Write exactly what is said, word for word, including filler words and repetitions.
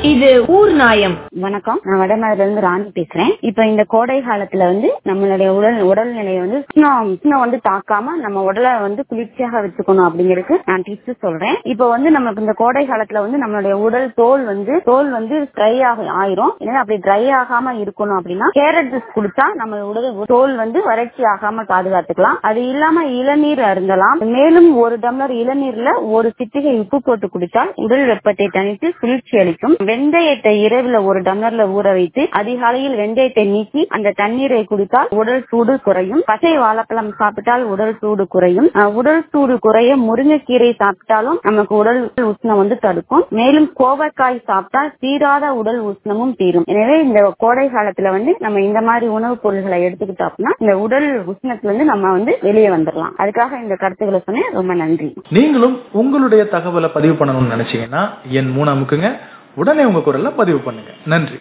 இது ஊர் நாயம். வணக்கம், நான் வடநாடுல இருந்து ராணி பேசுறேன். இப்ப இந்த கோடை காலத்துல வந்து நம்மளுடைய உடல் உடல்நிலையை வந்து உஷ்ணம் வந்து தாக்காம நம்ம உடலை வந்து குளிர்ச்சியாக வச்சுக்கணும் அப்படிங்கிறதுக்கு நான் டிப்ஸ் சொல்றேன். இப்ப வந்து நமக்கு இந்த கோடை காலத்துல வந்து நம்மளுடைய உடல் தோல் வந்து தோல் வந்து ட்ரை ஆக ஆயிரும். எனவே அப்படி ட்ரை ஆகாம இருக்கணும் அப்படின்னா கேரட் ஜூஸ் குடிச்சா நம்ம உடல் தோல் வந்து வறட்சி ஆகாம பாதுகாத்துக்கலாம். அது இல்லாம இளநீர் அருந்தலாம். மேலும் ஒரு டம்ளர் இளநீர்ல ஒரு சிட்டிகை உப்பு போட்டு குடித்தால் உடல் வெப்பத்தை தணித்து குளிர்ச்சி அளிக்கும். வெந்தயத்தை இரவுல ஒரு டம்ளர்ல ஊற வைத்து அதிகாலையில் வெந்தயத்தை நீக்கி அந்த தண்ணீரை குடித்தால் உடல் சூடு குறையும். பச்சை வாழைப்பழம் சாப்பிட்டால் உடல் சூடு குறையும். உடல் சூடு குறைய முருங்கைக்கீரை சாப்பிட்டாலும் நமக்கு உடல் உஷ்ணம் வந்து தடுக்கும். மேலும் கோவக்காய் சாப்பிட்டால் தீராத உடல் உஷ்ணமும் தீரும். எனவே இந்த கோடை காலத்துல வந்து நம்ம இந்த மாதிரி உணவுப் பொருள்களை எடுத்துக்கிட்டோம்னா இந்த உடல் உஷ்ணத்துல இருந்து நம்ம வந்து வெளியே வந்துடலாம். அதுக்காக இந்த கருத்துக்களை சொன்னேன். ரொம்ப நன்றி. நீங்களும் உங்களுடைய தகவலை பதிவு பண்ணணும்னு நினைச்சீங்கன்னா என் மூணு அமுக்குங்க, உடனே உங்க குரல்ல பதிவு பண்ணுங்க. நன்றி.